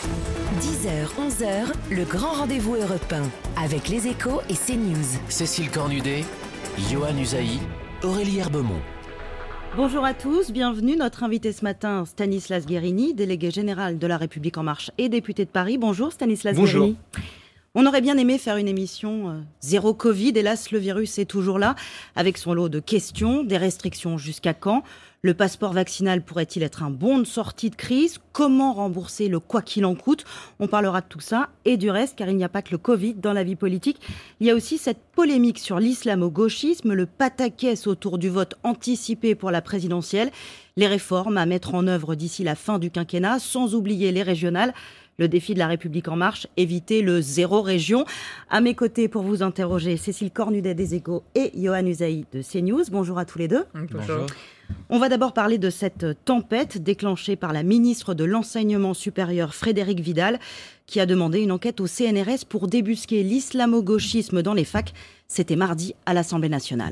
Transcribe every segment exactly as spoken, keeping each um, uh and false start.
dix heures, onze heures, le grand rendez-vous Europe un, avec Les Échos et CNews. Cécile Cornudet, Yohann Usaï, Aurélie Herbemont. Bonjour à tous, bienvenue. Notre invité ce matin, Stanislas Guerini, délégué général de La République En Marche et député de Paris. Bonjour Stanislas Bonjour. Guerini. On aurait bien aimé faire une émission euh, zéro Covid. Hélas, le virus est toujours là, avec son lot de questions, des restrictions jusqu'à quand ? Le passeport vaccinal pourrait-il être un bon de sortie de crise ? Comment rembourser le quoi qu'il en coûte ? On parlera de tout ça et du reste, car il n'y a pas que le Covid dans la vie politique. Il y a aussi cette polémique sur l'islamo-gauchisme, le pataquès autour du vote anticipé pour la présidentielle, les réformes à mettre en œuvre d'ici la fin du quinquennat, sans oublier les régionales. Le défi de La République En Marche, éviter le zéro région. À mes côtés pour vous interroger, Cécile Cornudet des Échos et Yohann Usaï de CNews. Bonjour à tous les deux. Bonjour. On va d'abord parler de cette tempête déclenchée par la ministre de l'Enseignement supérieur Frédérique Vidal, qui a demandé une enquête au C N R S pour débusquer l'islamo-gauchisme dans les facs. C'était mardi à l'Assemblée nationale.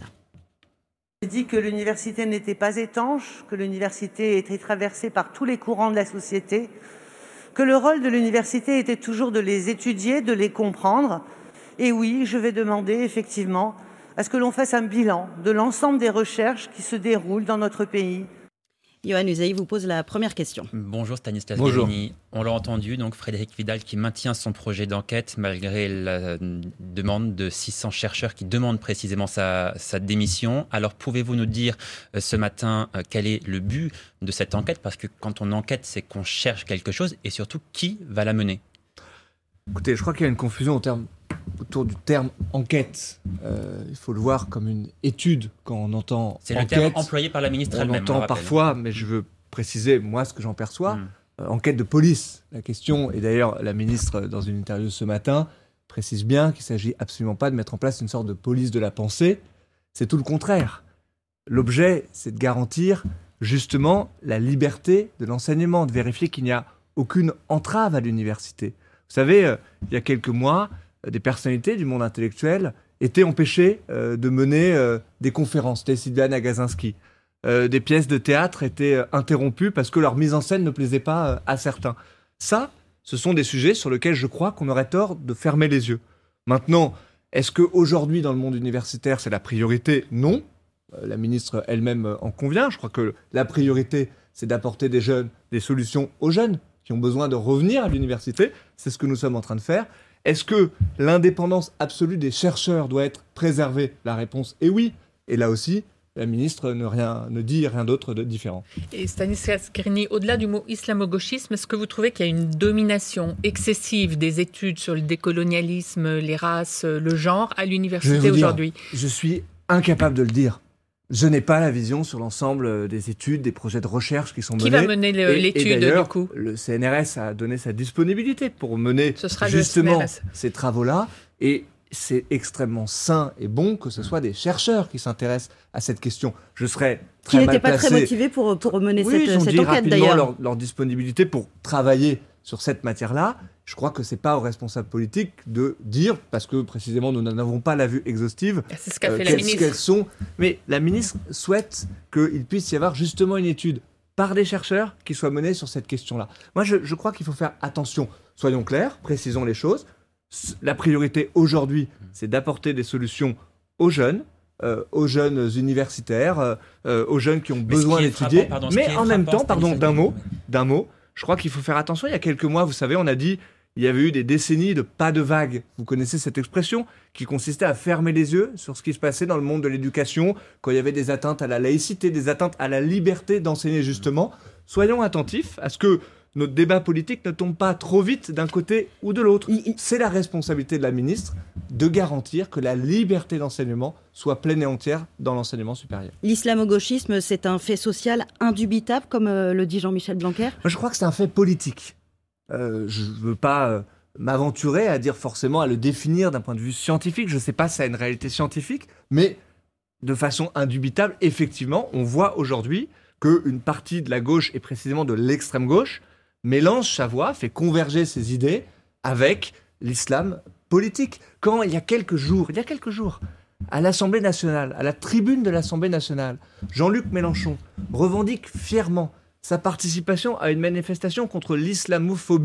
J'ai dit que l'université n'était pas étanche, que l'université était traversée par tous les courants de la société, que le rôle de l'université était toujours de les étudier, de les comprendre. Et oui, je vais demander effectivement à ce que l'on fasse un bilan de l'ensemble des recherches qui se déroulent dans notre pays. Yohann Usaï vous pose la première question. Bonjour Stanislas Bonjour. Guerini. On l'a entendu, donc Frédérique Vidal qui maintient son projet d'enquête malgré la demande de six cents chercheurs qui demandent précisément sa, sa démission. Alors pouvez-vous nous dire euh, ce matin euh, quel est le but de cette enquête ? Parce que quand on enquête, c'est qu'on cherche quelque chose et surtout qui va la mener ? Écoutez, je crois qu'il y a une confusion au terme, autour du terme enquête. Euh, il faut le voir comme une étude quand on entend C'est enquête. le terme employé par la ministre on elle-même. entend on rappelle. parfois, mais je veux préciser moi ce que j'en perçois, Mm. euh, enquête de police. La question, et d'ailleurs la ministre dans une interview ce matin précise bien qu'il ne s'agit absolument pas de mettre en place une sorte de police de la pensée. C'est tout le contraire. L'objet, c'est de garantir justement la liberté de l'enseignement, de vérifier qu'il n'y a aucune entrave à l'université. Vous savez, euh, il y a quelques mois, euh, des personnalités du monde intellectuel étaient empêchées euh, de mener euh, des conférences. C'était Sylviane Agacinski. Euh, des pièces de théâtre étaient euh, interrompues parce que leur mise en scène ne plaisait pas euh, à certains. Ça, ce sont des sujets sur lesquels je crois qu'on aurait tort de fermer les yeux. Maintenant, est-ce qu'aujourd'hui, dans le monde universitaire, c'est la priorité ? Non. Euh, la ministre elle-même euh, en convient. Je crois que la priorité, c'est d'apporter des jeunes, des solutions aux jeunes qui ont besoin de revenir à l'université. C'est ce que nous sommes en train de faire. Est-ce que l'indépendance absolue des chercheurs doit être préservée ? La réponse est oui. Et là aussi, la ministre ne, rien, ne dit rien d'autre de différent. Et Stanislas Guerini, au-delà du mot islamo-gauchisme, est-ce que vous trouvez qu'il y a une domination excessive des études sur le décolonialisme, les races, le genre à Je vais l'université vous dire, aujourd'hui ? Je suis incapable de le dire. Je n'ai pas la vision sur l'ensemble des études, des projets de recherche qui sont Qui menés. va mener le- Et- l'étude, et d'ailleurs, du coup ? Le C N R S a donné sa disponibilité pour mener Ce sera le justement C N R S. ces travaux-là. Et c'est extrêmement sain et bon que ce soit des chercheurs qui s'intéressent à cette question. Je serais Qui très mal n'était pas placé. très motivé pour, pour mener Oui, cette, ils ont cette dit enquête rapidement d'ailleurs. leur, leur disponibilité pour travailler sur cette matière-là. Je crois que c'est pas aux responsables politiques de dire, parce que précisément nous n'en avons pas la vue exhaustive, C'est ce qu'a euh, fait la quelles, ministre. quelles sont. Mais la ministre souhaite qu'il puisse y avoir justement une étude par des chercheurs qui soit menée sur cette question-là. Moi, je, je crois qu'il faut faire attention. Soyons clairs, précisons les choses. S- La priorité aujourd'hui, c'est d'apporter des solutions aux jeunes, euh, aux jeunes universitaires, euh, euh, aux jeunes qui ont Mais ce besoin qui est d'étudier. frappant, pardon, ce Mais qui est en même frappant, temps, pardon, Stanislas d'un mot, Guerini, d'un mot, je crois qu'il faut faire attention. Il y a quelques mois, vous savez, on a dit il y avait eu des décennies de pas de vague. Vous connaissez cette expression qui consistait à fermer les yeux sur ce qui se passait dans le monde de l'éducation, quand il y avait des atteintes à la laïcité, des atteintes à la liberté d'enseigner justement. Soyons attentifs à ce que notre débat politique ne tombe pas trop vite d'un côté ou de l'autre. Il- il- C'est la responsabilité de la ministre de garantir que la liberté d'enseignement soit pleine et entière dans l'enseignement supérieur. L'islamo-gauchisme, c'est un fait social indubitable, comme euh, le dit Jean-Michel Blanquer. Moi, je crois que c'est un fait politique. Euh, je ne veux pas euh, m'aventurer à dire forcément, à le définir d'un point de vue scientifique. Je ne sais pas si ça a une réalité scientifique, mais de façon indubitable, effectivement, on voit aujourd'hui qu'une partie de la gauche, et précisément de l'extrême gauche, mélange sa voix, fait converger ses idées avec l'islam politique. Quand il y a quelques jours, il y a quelques jours, à l'Assemblée nationale, à la tribune de l'Assemblée nationale, Jean-Luc Mélenchon revendique fièrement sa participation à une manifestation contre l'islamophobie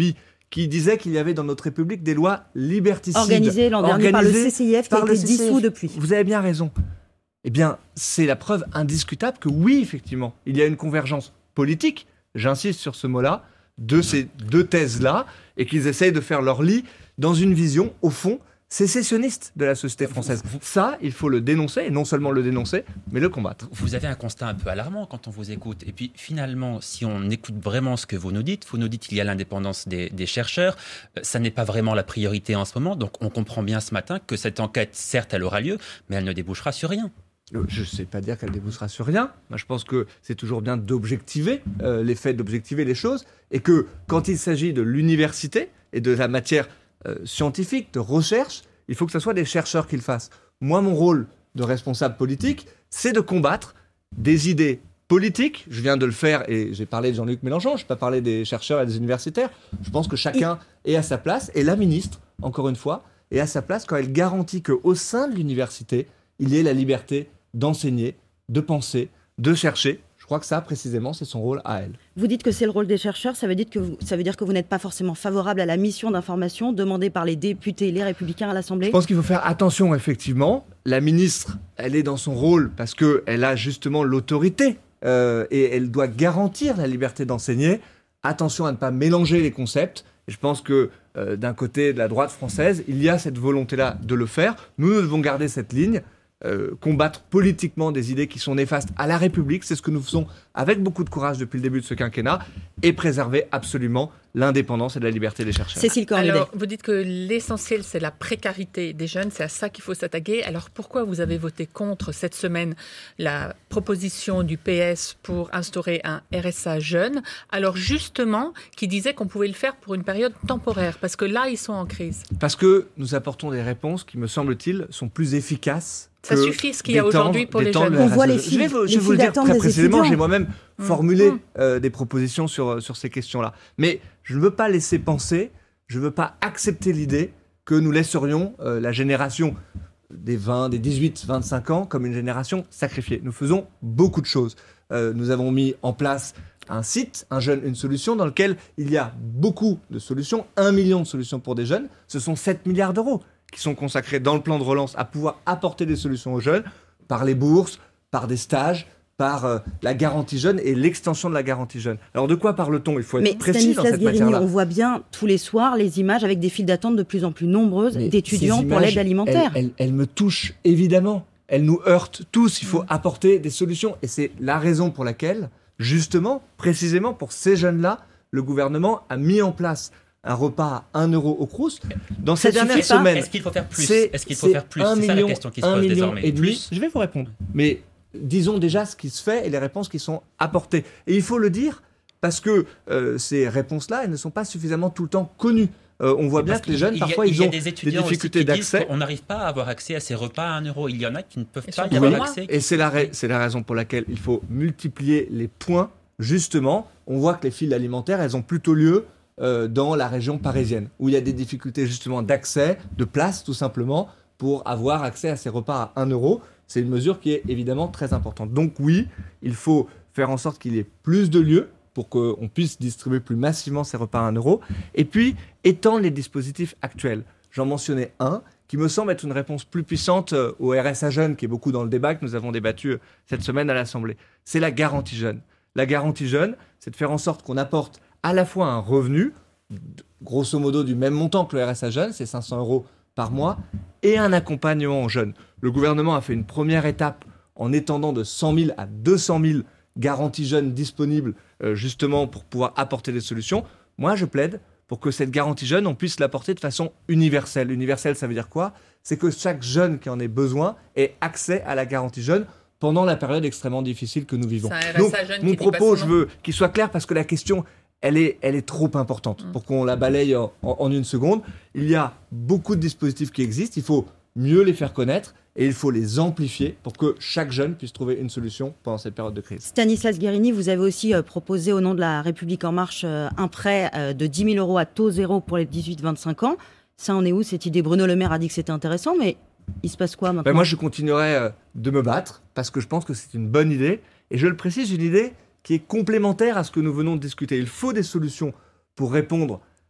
qui disait qu'il y avait dans notre République des lois liberticides. Organisées l'an dernier par le C C I F qui a été dissous depuis. Vous avez bien raison. Eh bien, c'est la preuve indiscutable que oui, effectivement, il y a une convergence politique, j'insiste sur ce mot-là, de ces deux thèses-là, et qu'ils essayent de faire leur lit dans une vision, au fond, sécessionniste de la société française. Ça, il faut le dénoncer, et non seulement le dénoncer, mais le combattre. Vous avez un constat un peu alarmant quand on vous écoute. Et puis finalement, si on écoute vraiment ce que vous nous dites, vous nous dites qu'il y a l'indépendance des, des chercheurs, euh, ça n'est pas vraiment la priorité en ce moment, donc on comprend bien ce matin que cette enquête, certes, elle aura lieu, mais elle ne débouchera sur rien. Je ne sais pas dire qu'elle débouchera sur rien. Moi, je pense que c'est toujours bien d'objectiver euh, les faits, d'objectiver les choses, et que quand il s'agit de l'université et de la matière euh, scientifique, de recherche, il faut que ce soit des chercheurs qui le fassent. Moi, mon rôle de responsable politique, c'est de combattre des idées politiques. Je viens de le faire et j'ai parlé de Jean-Luc Mélenchon, je n'ai pas parlé des chercheurs et des universitaires. Je pense que chacun est à sa place, et la ministre, encore une fois, est à sa place quand elle garantit qu'au sein de l'université, il y ait la liberté d'enseigner, de penser, de chercher. Je crois que ça, précisément, c'est son rôle à elle. Vous dites que c'est le rôle des chercheurs, ça veut dire que vous, ça veut dire que vous n'êtes pas forcément favorable à la mission d'information demandée par les députés, les Républicains à l'Assemblée ? Je pense qu'il faut faire attention, effectivement. La ministre, elle est dans son rôle parce qu'elle a justement l'autorité euh, et elle doit garantir la liberté d'enseigner. Attention à ne pas mélanger les concepts. Et je pense que euh, d'un côté de la droite française, il y a cette volonté-là de le faire. Nous, nous devons garder cette ligne. Euh, combattre politiquement des idées qui sont néfastes à la République, c'est ce que nous faisons avec beaucoup de courage depuis le début de ce quinquennat, et préserver absolument l'indépendance et la liberté des chercheurs. Cécile Cornudet. Alors, vous dites que l'essentiel, c'est la précarité des jeunes, c'est à ça qu'il faut s'attaquer. Alors, pourquoi vous avez voté contre cette semaine la proposition du P S pour instaurer un R S A jeune, alors justement, qui disait qu'on pouvait le faire pour une période temporaire, parce que là, ils sont en crise. Parce que nous apportons des réponses qui, me semble-t-il, sont plus efficaces. Ça suffit ce qu'il y a aujourd'hui pour les jeunes. On voit les filles, je vais vous, je vais vous le dire très précisément, j'ai moi-même mmh. formulé euh, des propositions sur, sur ces questions-là. Mais je ne veux pas laisser penser, je ne veux pas accepter l'idée que nous laisserions euh, la génération des vingt, des dix-huit, vingt-cinq ans comme une génération sacrifiée. Nous faisons beaucoup de choses. Euh, nous avons mis en place un site, un jeune, une solution, dans lequel il y a beaucoup de solutions, un million de solutions pour des jeunes. Ce sont sept milliards d'euros qui sont consacrés dans le plan de relance à pouvoir apporter des solutions aux jeunes, par les bourses, par des stages, par euh, la garantie jeune et l'extension de la garantie jeune. Alors de quoi parle-t-on ? Il faut être Mais précis dans cette Guérini, matière-là. On voit bien tous les soirs les images avec des files d'attente de plus en plus nombreuses Mais d'étudiants pour l'aide alimentaire. Elles, elles, elles me touchent évidemment. Elles nous heurtent tous. Il faut mmh. apporter des solutions. Et c'est la raison pour laquelle, justement, précisément pour ces jeunes-là, le gouvernement a mis en place un repas à un euro au Crous. Dans ces dernières semaines, est-ce qu'il faut faire plus Est-ce qu'il faut faire plus C'est ça la question qui se pose désormais. Et plus Je vais vous répondre. Mais disons déjà ce qui se fait et les réponses qui sont apportées. Et il faut le dire parce que euh, ces réponses-là, elles ne sont pas suffisamment tout le temps connues. Euh, on voit bien que les jeunes, parfois, ils ont des difficultés d'accès. On n'arrive pas à avoir accès à ces repas à un euro. Il y en a qui ne peuvent pas y avoir accès. Et c'est la, ra- c'est la raison pour laquelle il faut multiplier les points. Justement, on voit que les files alimentaires, elles ont plutôt lieu euh, dans la région parisienne, où il y a des difficultés justement d'accès, de place tout simplement, pour avoir accès à ces repas à un euro. C'est une mesure qui est évidemment très importante. Donc oui, il faut faire en sorte qu'il y ait plus de lieux pour qu'on puisse distribuer plus massivement ces repas à un euro. Et puis, étendre les dispositifs actuels. J'en mentionnais un qui me semble être une réponse plus puissante au R S A jeune, qui est beaucoup dans le débat que nous avons débattu cette semaine à l'Assemblée. C'est la garantie jeune. La garantie jeune, c'est de faire en sorte qu'on apporte à la fois un revenu, grosso modo du même montant que le R S A jeune, c'est cinq cents euros par mois, et un accompagnement aux jeunes. Le gouvernement a fait une première étape en étendant de cent mille à deux cent mille garanties jeunes disponibles euh, justement pour pouvoir apporter des solutions. Moi, je plaide pour que cette garantie jeune, on puisse l'apporter de façon universelle. Universelle, ça veut dire quoi ? C'est que chaque jeune qui en ait besoin ait accès à la garantie jeune pendant la période extrêmement difficile que nous vivons. Donc, mon propos, je veux qu'il soit clair parce que la question, elle est, elle est trop importante mmh. pour qu'on la balaye en, en, en une seconde. Il y a beaucoup de dispositifs qui existent, il faut mieux les faire connaître et il faut les amplifier pour que chaque jeune puisse trouver une solution pendant cette période de crise. Stanislas Guérini, vous avez aussi euh, proposé au nom de la République En Marche euh, un prêt euh, de dix mille euros à taux zéro pour les dix-huit vingt-cinq ans. Ça en est où cette idée ? Bruno Le Maire a dit que c'était intéressant, mais il se passe quoi maintenant ? Ben moi, je continuerai euh, de me battre parce que je pense que c'est une bonne idée. Et je le précise, une idée qui est complémentaire à ce que nous venons de discuter. Il faut des solutions pour répondre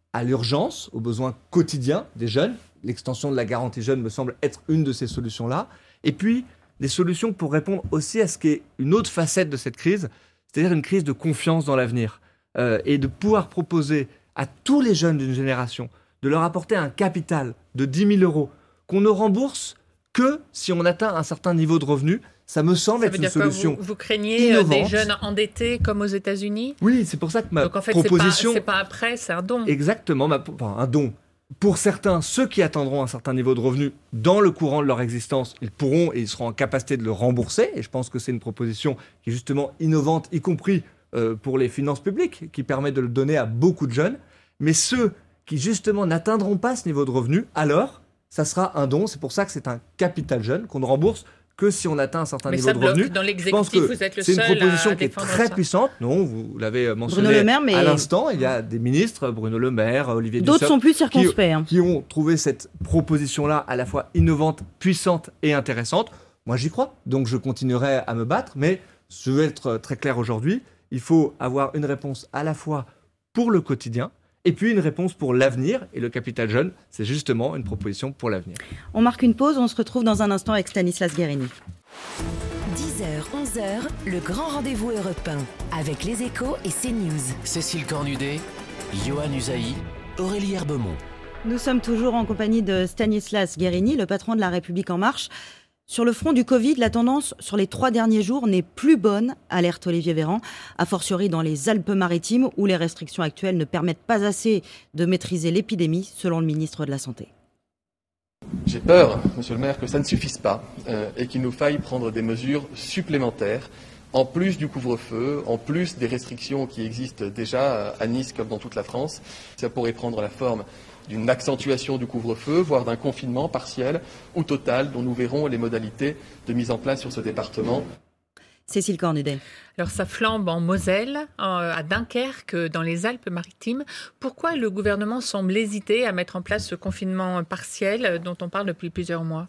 à l'urgence, aux besoins quotidiens des jeunes. L'extension de la garantie jeune me semble être une de ces solutions-là. Et puis, des solutions pour répondre aussi à ce qui est une autre facette de cette crise, c'est-à-dire une crise de confiance dans l'avenir. Euh, et de pouvoir proposer à tous les jeunes d'une génération de leur apporter un capital de dix mille euros qu'on ne rembourse que si on atteint un certain niveau de revenu. Ça me semble ça être veut une dire solution quoi, vous, vous craignez innovante. Des jeunes endettés comme aux États-Unis? Oui, c'est pour ça que ma Donc en fait, proposition... c'est pas, c'est pas un prêt, c'est un don. Exactement, ma... enfin, un don. Pour certains, ceux qui atteindront un certain niveau de revenu dans le courant de leur existence, ils pourront et ils seront en capacité de le rembourser. Et je pense que c'est une proposition qui est justement innovante, y compris euh, pour les finances publiques, qui permet de le donner à beaucoup de jeunes. Mais ceux qui justement n'atteindront pas ce niveau de revenu, alors ça sera un don. C'est pour ça que c'est un capital jeune qu'on ne rembourse que si on atteint un certain Mais niveau ça de bloque. revenu. Dans Je pense l'exécutif, que vous êtes le c'est seul une proposition à qui est défendre très ça. puissante. Non, vous l'avez mentionné Bruno Le Maire, mais- à l'instant. Il y a des ministres, Bruno Le Maire, Olivier D'autres Dussopt, sont plus qui, circonspects. hein. qui ont trouvé cette proposition-là à la fois innovante, puissante et intéressante. Moi, j'y crois. Donc, je continuerai à me battre. Mais je vais être très clair aujourd'hui. Il faut avoir une réponse à la fois pour le quotidien et puis une réponse pour l'avenir. Et le capital jeune, c'est justement une proposition pour l'avenir. On marque une pause, on se retrouve dans un instant avec Stanislas Guérini. dix heures, onze heures, le grand rendez-vous européen avec les Échos et CNews. Cécile Cornudet, Johan Usaï, Aurélie Herbemont. Nous sommes toujours en compagnie de Stanislas Guérini, le patron de La République En Marche. Sur le front du Covid, la tendance sur les trois derniers jours n'est plus bonne, alerte Olivier Véran, a fortiori dans les Alpes-Maritimes où les restrictions actuelles ne permettent pas assez de maîtriser l'épidémie, selon le ministre de la Santé. J'ai peur, monsieur le maire, que ça ne suffise pas euh, et qu'il nous faille prendre des mesures supplémentaires, en plus du couvre-feu, en plus des restrictions qui existent déjà à Nice comme dans toute la France. Ça pourrait prendre la forme d'une accentuation du couvre-feu, voire d'un confinement partiel ou total, dont nous verrons les modalités de mise en place sur ce département. Cécile Cornudet. Alors ça flambe en Moselle, euh, à Dunkerque, dans les Alpes-Maritimes. Pourquoi le gouvernement semble hésiter à mettre en place ce confinement partiel dont on parle depuis plusieurs mois?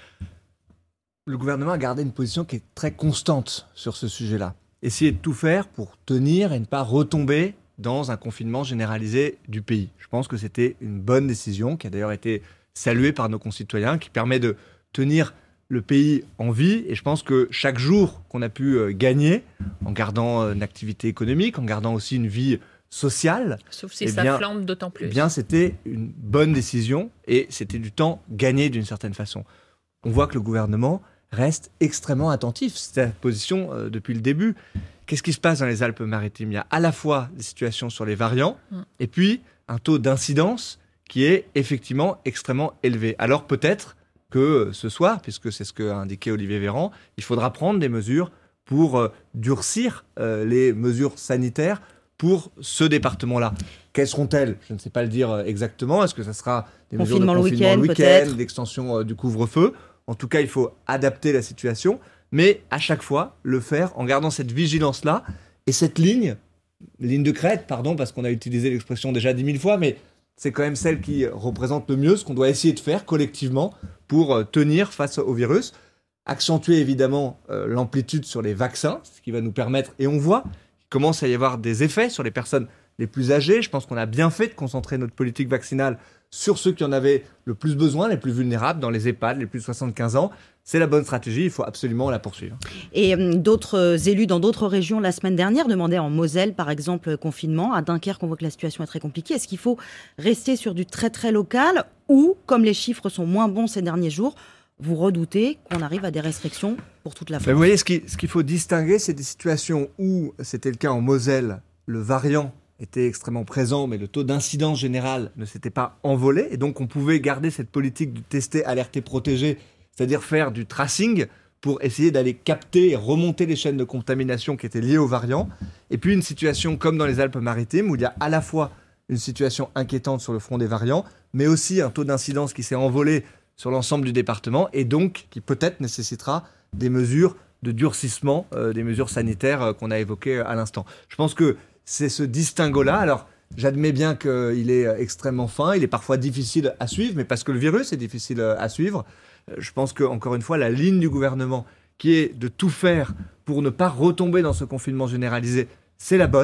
Le gouvernement a gardé une position qui est très constante sur ce sujet-là. Essayer de tout faire pour tenir et ne pas retomber dans un confinement généralisé du pays. Je pense que c'était une bonne décision qui a d'ailleurs été saluée par nos concitoyens, qui permet de tenir le pays en vie. Et je pense que chaque jour qu'on a pu euh, gagner, en gardant euh, une activité économique, en gardant aussi une vie sociale, Sauf si eh ça bien, flambe d'autant plus. eh bien, c'était une bonne décision et c'était du temps gagné d'une certaine façon. On voit que le gouvernement reste extrêmement attentif. C'est sa position euh, depuis le début. Qu'est-ce qui se passe dans les Alpes-Maritimes? Il y a à la fois des situations sur les variants Mm. et puis un taux d'incidence qui est effectivement extrêmement élevé. Alors peut-être que euh, ce soir, puisque c'est ce qu'a indiqué Olivier Véran, il faudra prendre des mesures pour euh, durcir euh, les mesures sanitaires pour ce département-là. Quelles seront-elles? Je ne sais pas le dire euh, exactement. Est-ce que ça sera des mesures de Confinement le confinement week-end, le week-end, peut-être l'extension euh, du couvre-feu? En tout cas, il faut adapter la situation, mais à chaque fois, le faire en gardant cette vigilance-là et cette ligne, ligne de crête, pardon, parce qu'on a utilisé l'expression déjà dix mille fois, mais c'est quand même celle qui représente le mieux ce qu'on doit essayer de faire collectivement pour euh, tenir face au virus. Accentuer évidemment euh, l'amplitude sur les vaccins, ce qui va nous permettre, et on voit qu'il commence à y avoir des effets sur les personnes les plus âgées. Je pense qu'on a bien fait de concentrer notre politique vaccinale sur ceux qui en avaient le plus besoin, les plus vulnérables, dans les EHPAD, les plus de soixante-quinze ans. C'est la bonne stratégie, il faut absolument la poursuivre. Et euh, d'autres euh, élus dans d'autres régions la semaine dernière demandaient en Moselle, par exemple, confinement. À Dunkerque, on voit que la situation est très compliquée. Est-ce qu'il faut rester sur du très très local ou, comme les chiffres sont moins bons ces derniers jours, vous redoutez qu'on arrive à des restrictions pour toute la Mais France? vous voyez, ce qui- ce qu'il faut distinguer, c'est des situations où c'était le cas en Moselle, le variant était extrêmement présent, mais le taux d'incidence générale ne s'était pas envolé. Et donc, on pouvait garder cette politique de tester, alerter, protéger, c'est-à-dire faire du tracing pour essayer d'aller capter et remonter les chaînes de contamination qui étaient liées aux variants. Et puis, une situation comme dans les Alpes-Maritimes, où il y a à la fois une situation inquiétante sur le front des variants, mais aussi un taux d'incidence qui s'est envolé sur l'ensemble du département et donc qui peut-être nécessitera des mesures de durcissement, euh, des mesures sanitaires euh, qu'on a évoquées à l'instant. Je pense que c'est ce distinguo-là. Alors, j'admets bien qu'il est extrêmement fin, il est parfois difficile à suivre, mais parce que le virus est difficile à suivre, je pense qu'encore une fois, la ligne du gouvernement, qui est de tout faire pour ne pas retomber dans ce confinement généralisé, c'est la bonne.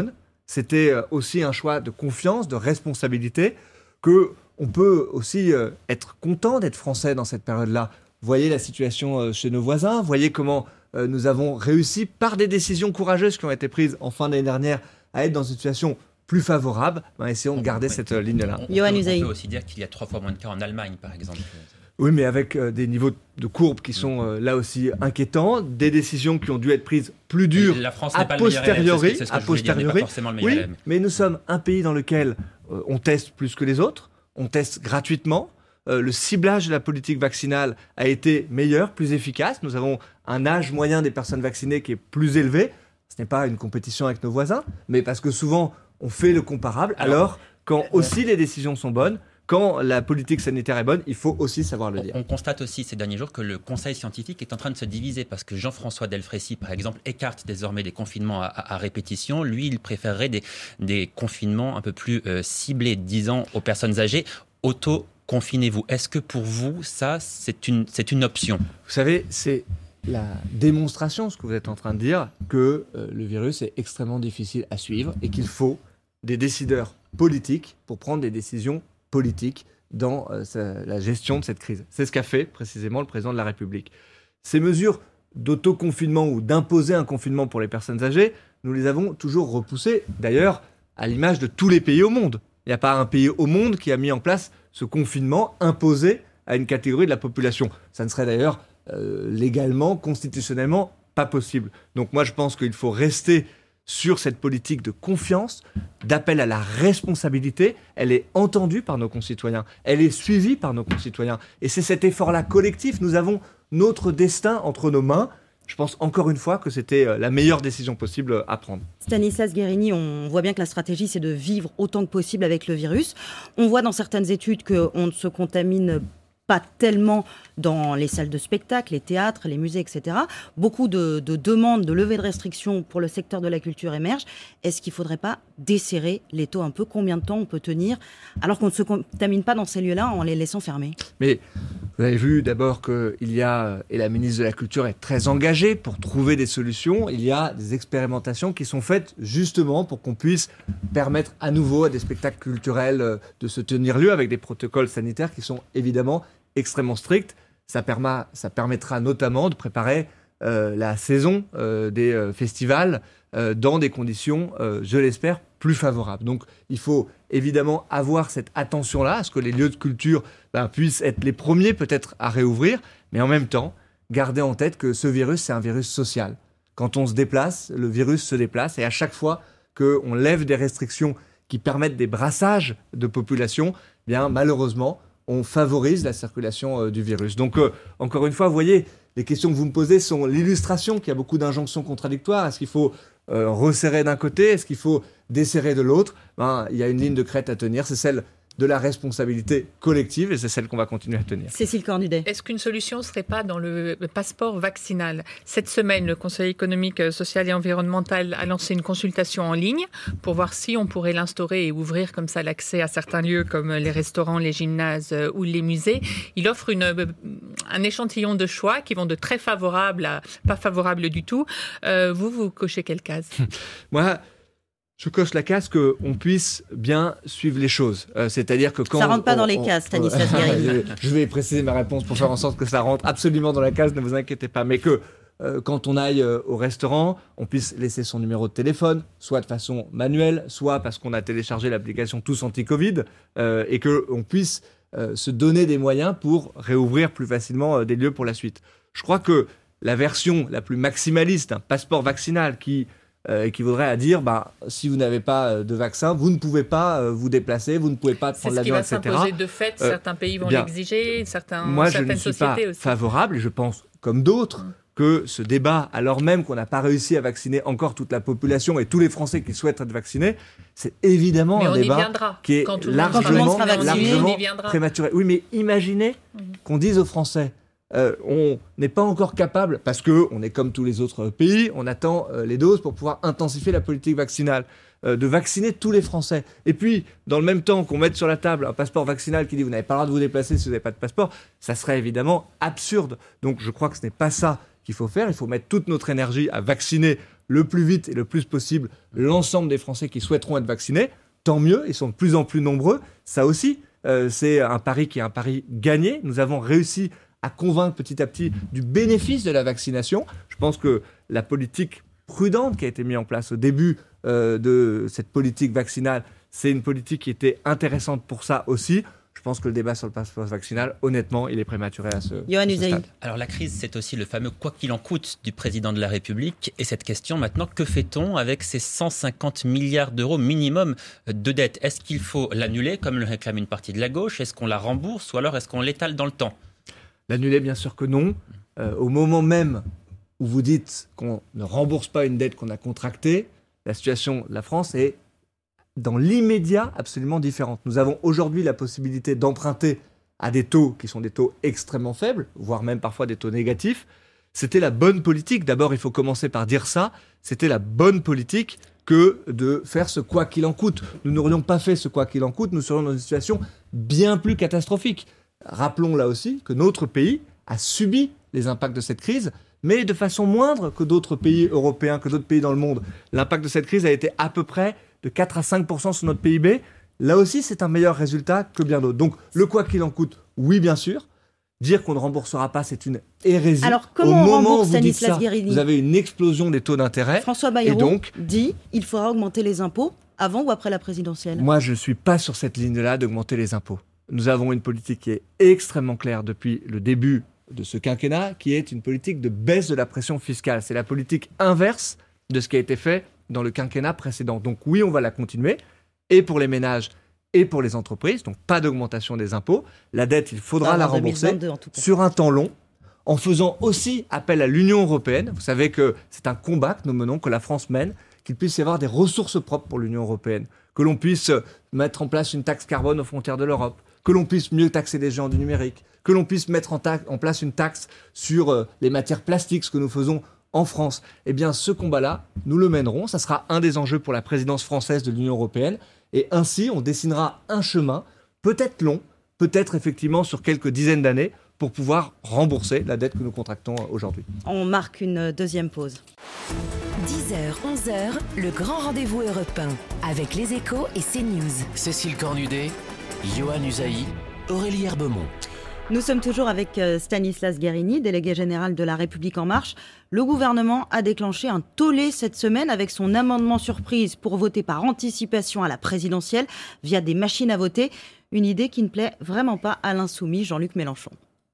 c'était aussi un choix de confiance, de responsabilité, qu'on peut aussi être content d'être français dans cette période-là. Voyez la situation chez nos voisins, voyez comment nous avons réussi par des décisions courageuses qui ont été prises en fin d'année dernière à être dans une situation plus favorable. Ben, essayons de garder cette ligne-là. On, on, peut, on peut aussi dire qu'il y a trois fois moins de cas en Allemagne, par exemple. Oui, mais avec euh, des niveaux de courbe qui sont euh, là aussi inquiétants, des décisions qui ont dû être prises plus dures la France a posteriori. C'est ce que, c'est ce que a posteriori. Dire, pas oui, mais nous sommes un pays dans lequel euh, on teste plus que les autres, on teste gratuitement. Euh, le ciblage de la politique vaccinale a été meilleur, plus efficace. Nous avons un âge moyen des personnes vaccinées qui est plus élevé. Ce n'est pas une compétition avec nos voisins, mais parce que souvent on fait le comparable. Alors, alors quand aussi les décisions sont bonnes, quand la politique sanitaire est bonne, il faut aussi savoir le dire. On constate aussi ces derniers jours que le conseil scientifique est en train de se diviser parce que Jean-François Delfrécy, par exemple, écarte désormais les confinements à, à, à répétition. Lui, il préférerait des, des confinements un peu plus euh, ciblés, disant aux personnes âgées, auto-confinez-vous. Est-ce que pour vous, ça, c'est une, c'est une option ? Vous savez, c'est la démonstration, ce que vous êtes en train de dire, que euh, le virus est extrêmement difficile à suivre et qu'il faut des décideurs politiques pour prendre des décisions politique dans euh, sa, la gestion de cette crise. C'est ce qu'a fait précisément le président de la République. Ces mesures d'autoconfinement ou d'imposer un confinement pour les personnes âgées, nous les avons toujours repoussées, d'ailleurs, à l'image de tous les pays au monde. Il n'y a pas un pays au monde qui a mis en place ce confinement imposé à une catégorie de la population. Ça ne serait d'ailleurs euh, légalement, constitutionnellement, pas possible. Donc moi, je pense qu'il faut rester sur cette politique de confiance, d'appel à la responsabilité. Elle est entendue par nos concitoyens, elle est suivie par nos concitoyens. Et c'est cet effort-là collectif. Nous avons notre destin entre nos mains. Je pense encore une fois que c'était la meilleure décision possible à prendre. Stanislas Guérini, on voit bien que la stratégie, c'est de vivre autant que possible avec le virus. On voit dans certaines études qu'on ne se contamine pas tellement dans les salles de spectacle, les théâtres, les musées, et cetera. Beaucoup de, de demandes de levée de restrictions pour le secteur de la culture émergent. Est-ce qu'il ne faudrait pas desserrer les taux un peu ? Combien de temps on peut tenir alors qu'on ne se contamine pas dans ces lieux-là en les laissant fermés ? Mais vous avez vu d'abord qu'il y a, et la ministre de la Culture est très engagée pour trouver des solutions, il y a des expérimentations qui sont faites justement pour qu'on puisse permettre à nouveau à des spectacles culturels de se tenir lieu avec des protocoles sanitaires qui sont évidemment extrêmement stricts. Ça, perma, ça permettra notamment de préparer euh, la saison euh, des euh, festivals euh, dans des conditions, euh, je l'espère, plus favorables. Donc il faut évidemment avoir cette attention-là, à ce que les lieux de culture ben, puissent être les premiers peut-être à réouvrir, mais en même temps, garder en tête que ce virus, c'est un virus social. Quand on se déplace, le virus se déplace, et à chaque fois qu'on lève des restrictions qui permettent des brassages de population, eh bien malheureusement, on favorise la circulation euh, du virus. Donc, euh, encore une fois, vous voyez, les questions que vous me posez sont l'illustration qu'il y a beaucoup d'injonctions contradictoires. Est-ce qu'il faut euh, resserrer d'un côté ? Est-ce qu'il faut desserrer de l'autre ? Ben, il y a une ligne de crête à tenir, c'est celle de la responsabilité collective, et c'est celle qu'on va continuer à tenir. Cécile Cornudet. Est-ce qu'une solution ne serait pas dans le passeport vaccinal ? Cette semaine, le Conseil économique, social et environnemental a lancé une consultation en ligne pour voir si on pourrait l'instaurer et ouvrir comme ça l'accès à certains lieux comme les restaurants, les gymnases ou les musées. Il offre une, un échantillon de choix qui vont de très favorables à pas favorables du tout. Euh, vous, vous cochez quelle case ? Moi, je coche la case qu'on puisse bien suivre les choses. Euh, c'est-à-dire que quand... Ça rentre pas on, dans les on, cases, Stanislas Guérini. Je vais préciser ma réponse pour faire en sorte que ça rentre absolument dans la case, ne vous inquiétez pas. Mais que euh, quand on aille euh, au restaurant, on puisse laisser son numéro de téléphone, soit de façon manuelle, soit parce qu'on a téléchargé l'application Tous Anti-Covid, euh, et qu'on puisse euh, se donner des moyens pour réouvrir plus facilement euh, des lieux pour la suite. Je crois que la version la plus maximaliste, un passeport vaccinal qui... Euh, équivaudrait à dire, bah, si vous n'avez pas euh, de vaccin, vous ne pouvez pas euh, vous déplacer, vous ne pouvez pas prendre l'avion, et cetera. C'est ce qui va s'imposer de fait, euh, certains pays vont bien, l'exiger, certains, moi, certaines sociétés aussi. Moi, je ne suis pas favorable, et je pense, comme d'autres, mmh. que ce débat, alors même qu'on n'a pas réussi à vacciner encore toute la population et tous les Français qui souhaitent être vaccinés, c'est évidemment mais un débat qui est largement, largement prématuré. Oui, mais imaginez mmh. qu'on dise aux Français, Euh, on n'est pas encore capable, parce qu'on est comme tous les autres pays, on attend euh, les doses pour pouvoir intensifier la politique vaccinale, euh, de vacciner tous les Français. Et puis, dans le même temps qu'on mette sur la table un passeport vaccinal qui dit vous n'avez pas le droit de vous déplacer si vous n'avez pas de passeport, ça serait évidemment absurde. Donc je crois que ce n'est pas ça qu'il faut faire. Il faut mettre toute notre énergie à vacciner le plus vite et le plus possible l'ensemble des Français qui souhaiteront être vaccinés. Tant mieux, ils sont de plus en plus nombreux. Ça aussi, euh, c'est un pari qui est un pari gagné. Nous avons réussi à convaincre petit à petit du bénéfice de la vaccination. Je pense que la politique prudente qui a été mise en place au début euh, de cette politique vaccinale, c'est une politique qui était intéressante pour ça aussi. Je pense que le débat sur le passeport vaccinal, honnêtement, il est prématuré à ce, Yohann ce Usaï. stade. Alors la crise, c'est aussi le fameux « quoi qu'il en coûte » du président de la République. Et cette question maintenant, que fait-on avec ces cent cinquante milliards d'euros minimum de dette? Est-ce qu'il faut l'annuler, comme le réclame une partie de la gauche? Est-ce qu'on la rembourse ou alors est-ce qu'on l'étale dans le temps? L'annuler, bien sûr que non. Euh, au moment même où vous dites qu'on ne rembourse pas une dette qu'on a contractée, la situation de la France est dans l'immédiat absolument différente. Nous avons aujourd'hui la possibilité d'emprunter à des taux qui sont des taux extrêmement faibles, voire même parfois des taux négatifs. C'était la bonne politique. D'abord, il faut commencer par dire ça. C'était la bonne politique que de faire ce quoi qu'il en coûte. Nous n'aurions pas fait ce quoi qu'il en coûte, nous serions dans une situation bien plus catastrophique. Rappelons là aussi que notre pays a subi les impacts de cette crise, mais de façon moindre que d'autres pays européens, que d'autres pays dans le monde. L'impact de cette crise a été à peu près de quatre à cinq pour cent sur notre P I B. Là aussi, c'est un meilleur résultat que bien d'autres. Donc, le quoi qu'il en coûte, oui, bien sûr. Dire qu'on ne remboursera pas, c'est une hérésie. Alors, comment Au on moment rembourse où vous dites Stanislas ça, Guerini? vous avez une explosion des taux d'intérêt. François Bayrou et donc, dit il faudra augmenter les impôts avant ou après la présidentielle. Moi, je ne suis pas sur cette ligne-là d'augmenter les impôts. Nous avons une politique qui est extrêmement claire depuis le début de ce quinquennat, qui est une politique de baisse de la pression fiscale. C'est la politique inverse de ce qui a été fait dans le quinquennat précédent. Donc oui, on va la continuer, et pour les ménages et pour les entreprises, donc pas d'augmentation des impôts. La dette, il faudra Ah, la en rembourser deux mille vingt-deux, en tout cas. sur un temps long, en faisant aussi appel à l'Union européenne. Vous savez que c'est un combat que nous menons, que la France mène, qu'il puisse y avoir des ressources propres pour l'Union européenne, que l'on puisse mettre en place une taxe carbone aux frontières de l'Europe, que l'on puisse mieux taxer les géants du numérique, que l'on puisse mettre en, ta- en place une taxe sur euh, les matières plastiques, ce que nous faisons en France. Eh bien, ce combat-là, nous le mènerons. Ça sera un des enjeux pour la présidence française de l'Union européenne. Et ainsi, on dessinera un chemin, peut-être long, peut-être effectivement sur quelques dizaines d'années, pour pouvoir rembourser la dette que nous contractons aujourd'hui. On marque une deuxième pause. dix heures, onze heures, le grand rendez-vous européen avec les Échos et CNews. Cécile Cornudet, Yohann Usaï, Aurélie Herbemont. Nous sommes toujours avec euh, Stanislas Guerini, délégué général de La République En Marche. Le gouvernement a déclenché un tollé cette semaine avec son amendement surprise pour voter par anticipation à la présidentielle via des machines à voter. Une idée qui ne plaît vraiment pas à l'insoumis Jean-Luc Mélenchon.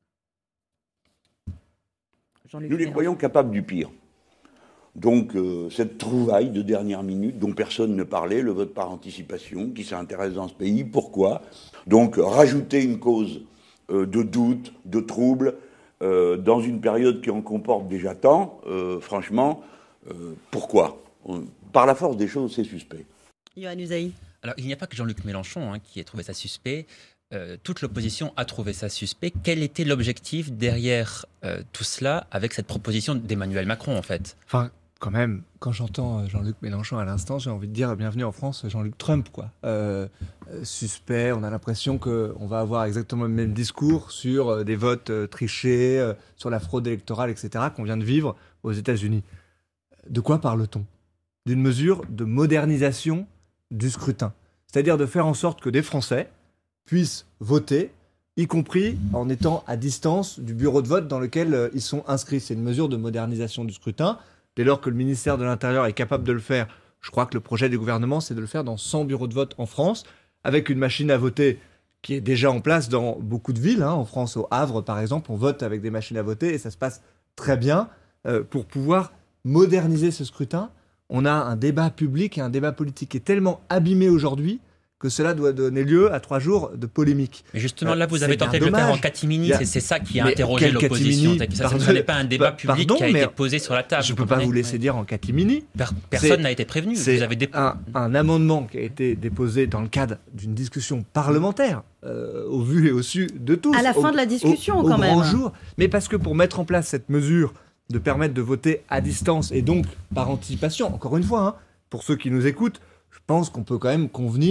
Nous les croyons capables du pire. Donc euh, cette trouvaille de dernière minute dont personne ne parlait, le vote par anticipation, qui s'intéresse dans ce pays, pourquoi? Donc rajouter une cause euh, de doute, de trouble, euh, dans une période qui en comporte déjà tant, euh, franchement, euh, pourquoi? On, par la force des choses, c'est suspect. Yohann Usaï. Alors, il n'y a pas que Jean-Luc Mélenchon hein, qui ait trouvé ça suspect. Euh, toute l'opposition a trouvé ça suspect. Quel était l'objectif derrière euh, tout cela avec cette proposition d'Emmanuel Macron, en fait? Enfin, quand même, quand j'entends Jean-Luc Mélenchon à l'instant, j'ai envie de dire bienvenue en France, Jean-Luc Trump, quoi. Euh, euh, suspect, on a l'impression qu'on va avoir exactement le même discours sur euh, des votes euh, trichés, euh, sur la fraude électorale, et cetera, qu'on vient de vivre aux États-Unis. De quoi parle-t-on? D'une mesure de modernisation du scrutin. C'est-à-dire de faire en sorte que des Français puissent voter, y compris en étant à distance du bureau de vote dans lequel euh, ils sont inscrits. C'est une mesure de modernisation du scrutin. Dès lors que le ministère de l'Intérieur est capable de le faire, je crois que le projet du gouvernement, c'est de le faire dans cent bureaux de vote en France, avec une machine à voter qui est déjà en place dans beaucoup de villes. Hein. En France, au Havre, par exemple, on vote avec des machines à voter et ça se passe très bien. Euh, pour pouvoir moderniser ce scrutin, on a un débat public et un débat politique qui est tellement abîmé aujourd'hui que cela doit donner lieu à trois jours de polémique. Mais justement, là, vous Euh, avez c'est tenté bien de le faire en dommage. catimini. Il y a- C'est, c'est ça qui a Mais interrogé quel l'opposition. catimini? Ça, Pardon, ce n'est pas un débat pa- public pardon, qui a mais été posé sur la table. Je ne vous peux pas comprenez? vous laisser dire en catimini. Per- Personne C'est- n'a été prévenu. C'est Vous avez dé- un, un amendement qui a été déposé dans le cadre d'une discussion parlementaire, euh, au vu et au su de tous. À la au- fin de la discussion, au- au quand même. grand jour. Mais parce que pour mettre en place cette mesure de permettre de voter à distance et donc par anticipation, encore une fois, hein, pour ceux qui nous écoutent, je pense qu'on peut quand même convenir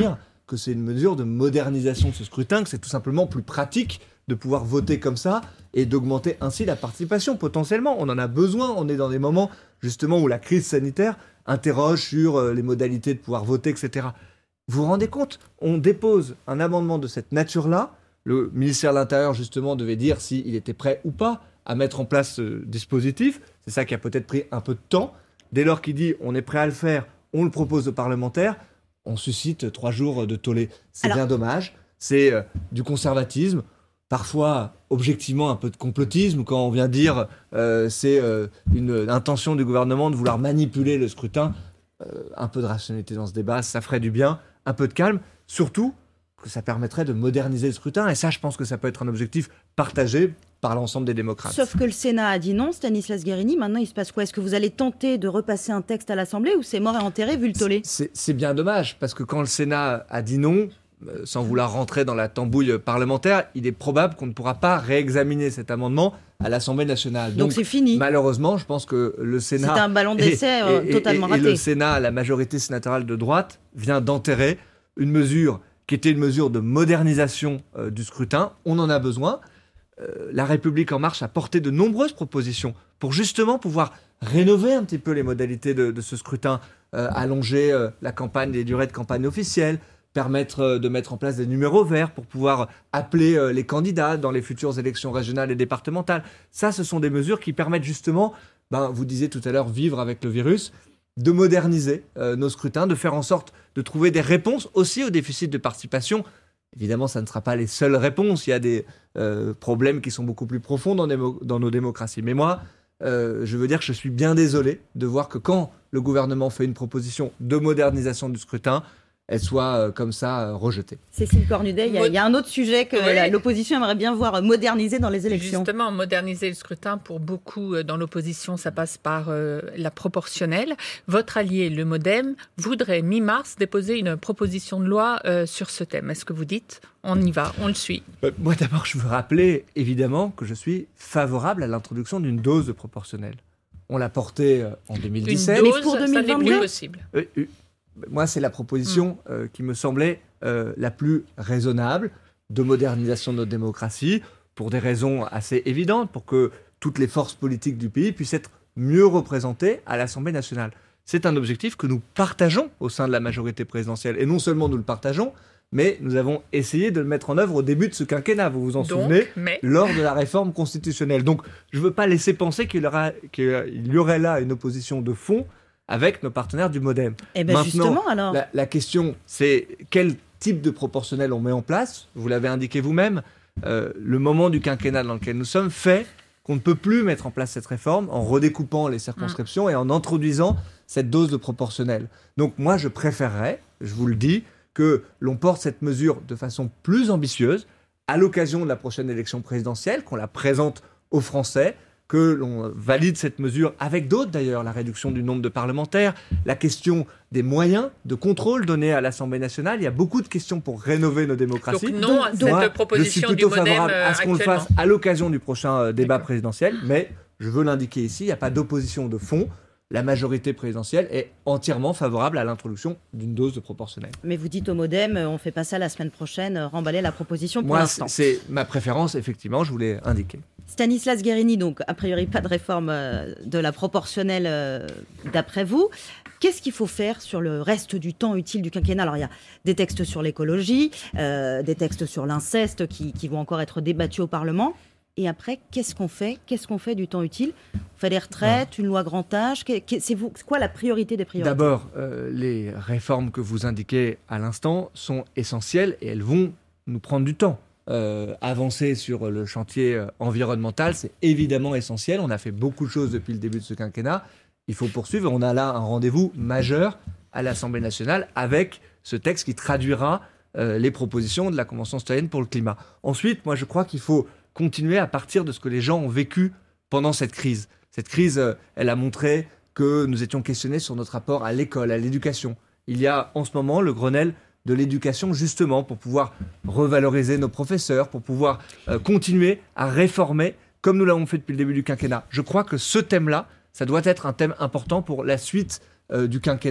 que c'est une mesure de modernisation de ce scrutin, que c'est tout simplement plus pratique de pouvoir voter comme ça et d'augmenter ainsi la participation potentiellement. On en a besoin, on est dans des moments justement où la crise sanitaire interroge sur les modalités de pouvoir voter, et cetera. Vous vous rendez compte ? On dépose un amendement de cette nature-là. Le ministère de l'Intérieur, justement, devait dire s'il était prêt ou pas à mettre en place ce dispositif. C'est ça qui a peut-être pris un peu de temps. Dès lors qu'il dit on est prêt à le faire, on le propose aux parlementaires, on suscite trois jours de tollé. C'est Alors... bien dommage. C'est euh, du conservatisme, parfois objectivement un peu de complotisme, quand on vient dire euh, c'est euh, une intention du gouvernement de vouloir manipuler le scrutin. Euh, un peu de rationalité dans ce débat, ça ferait du bien, un peu de calme, surtout que ça permettrait de moderniser le scrutin. Et ça, je pense que ça peut être un objectif partagé par l'ensemble des démocrates. Sauf que le Sénat a dit non, Stanislas Guerini. Maintenant, il se passe quoi ? Est-ce que vous allez tenter de repasser un texte à l'Assemblée ou c'est mort et enterré vu le tollé ? c'est, c'est bien dommage, parce que quand le Sénat a dit non, euh, sans vouloir rentrer dans la tambouille parlementaire, il est probable qu'on ne pourra pas réexaminer cet amendement à l'Assemblée nationale. Donc, Donc c'est fini. Malheureusement, je pense que le Sénat... C'est un ballon d'essai euh, et, totalement et, et, raté. Et le Sénat, la majorité sénatoriale de droite, vient d'enterrer une mesure qui était une mesure de modernisation euh, du scrutin. On en a besoin. Euh, la République En Marche a porté de nombreuses propositions pour justement pouvoir rénover un petit peu les modalités de, de ce scrutin, euh, allonger euh, la campagne, les durées de campagne officielles, permettre euh, de mettre en place des numéros verts pour pouvoir appeler euh, les candidats dans les futures élections régionales et départementales. Ça, ce sont des mesures qui permettent justement, ben, vous disiez tout à l'heure, vivre avec le virus, de moderniser euh, nos scrutins, de faire en sorte de trouver des réponses aussi au déficit de participation. Évidemment, ça ne sera pas les seules réponses. Il y a des euh, problèmes qui sont beaucoup plus profonds dans, des, dans nos démocraties. Mais moi, euh, je veux dire que je suis bien désolé de voir que quand le gouvernement fait une proposition de modernisation du scrutin, elle soit euh, comme ça euh, rejetée. Cécile Cornudet, il y, y a un autre sujet que oui. la, l'opposition aimerait bien voir modernisé dans les élections. Justement, moderniser le scrutin, pour beaucoup euh, dans l'opposition, ça passe par euh, la proportionnelle. Votre allié, le MoDem, voudrait mi-mars déposer une proposition de loi euh, sur ce thème. Est-ce que vous dites on y va, on le suit ? euh, Moi d'abord, je veux rappeler évidemment que je suis favorable à l'introduction d'une dose de proportionnelle. On l'a portée euh, en deux mille dix-sept. Une dose, mais pour deux mille vingt-deux, ça n'est plus possible. Euh, euh, Moi, c'est la proposition mmh. euh, qui me semblait euh, la plus raisonnable de modernisation de notre démocratie, pour des raisons assez évidentes, pour que toutes les forces politiques du pays puissent être mieux représentées à l'Assemblée nationale. C'est un objectif que nous partageons au sein de la majorité présidentielle. Et non seulement nous le partageons, mais nous avons essayé de le mettre en œuvre au début de ce quinquennat, vous vous en Donc, souvenez, mais... lors de la réforme constitutionnelle. Donc, je ne veux pas laisser penser qu'il y, aura, qu'il y aurait là une opposition de fond avec nos partenaires du MoDem. Et bien justement, alors la, la question, c'est quel type de proportionnel on met en place. Vous l'avez indiqué vous-même, euh, le moment du quinquennat dans lequel nous sommes fait qu'on ne peut plus mettre en place cette réforme en redécoupant les circonscriptions mmh. et en introduisant cette dose de proportionnel. Donc moi, je préférerais, je vous le dis, que l'on porte cette mesure de façon plus ambitieuse à l'occasion de la prochaine élection présidentielle, qu'on la présente aux Français, que l'on valide cette mesure avec d'autres d'ailleurs, la réduction du nombre de parlementaires, la question des moyens de contrôle donnés à l'Assemblée nationale. Il y a beaucoup de questions pour rénover nos démocraties. Donc non à cette Moi, proposition du MoDem. Je suis plutôt favorable à ce qu'on le fasse à l'occasion du prochain euh, débat D'accord. présidentiel, mais je veux l'indiquer ici, il n'y a pas d'opposition de fond. La majorité présidentielle est entièrement favorable à l'introduction d'une dose de proportionnelle. Mais vous dites au MoDem, on ne fait pas ça la semaine prochaine, remballer la proposition pour Moi, l'instant. C'est, c'est ma préférence, effectivement, je vous l'ai indiqué. Stanislas Guerini, donc a priori pas de réforme euh, de la proportionnelle euh, d'après vous. Qu'est-ce qu'il faut faire sur le reste du temps utile du quinquennat ? Alors il y a des textes sur l'écologie, euh, des textes sur l'inceste qui, qui vont encore être débattus au Parlement. Et après, qu'est-ce qu'on fait ? Qu'est-ce qu'on fait du temps utile ? On fait des retraites, une loi grand âge ? C'est vous, c'est quoi la priorité des priorités ? D'abord, euh, les réformes que vous indiquez à l'instant sont essentielles et elles vont nous prendre du temps. Euh, avancer sur le chantier euh, environnemental, c'est évidemment essentiel. On a fait beaucoup de choses depuis le début de ce quinquennat. Il faut poursuivre. On a là un rendez-vous majeur à l'Assemblée nationale avec ce texte qui traduira euh, les propositions de la Convention citoyenne pour le climat. Ensuite, moi, je crois qu'il faut continuer à partir de ce que les gens ont vécu pendant cette crise. Cette crise, euh, elle a montré que nous étions questionnés sur notre rapport à l'école, à l'éducation. Il y a en ce moment le Grenelle de l'éducation, justement, pour pouvoir revaloriser nos professeurs, pour pouvoir euh, continuer à réformer, comme nous l'avons fait depuis le début du quinquennat. Je crois que ce thème-là, ça doit être un thème important pour la suite euh, du quinquennat.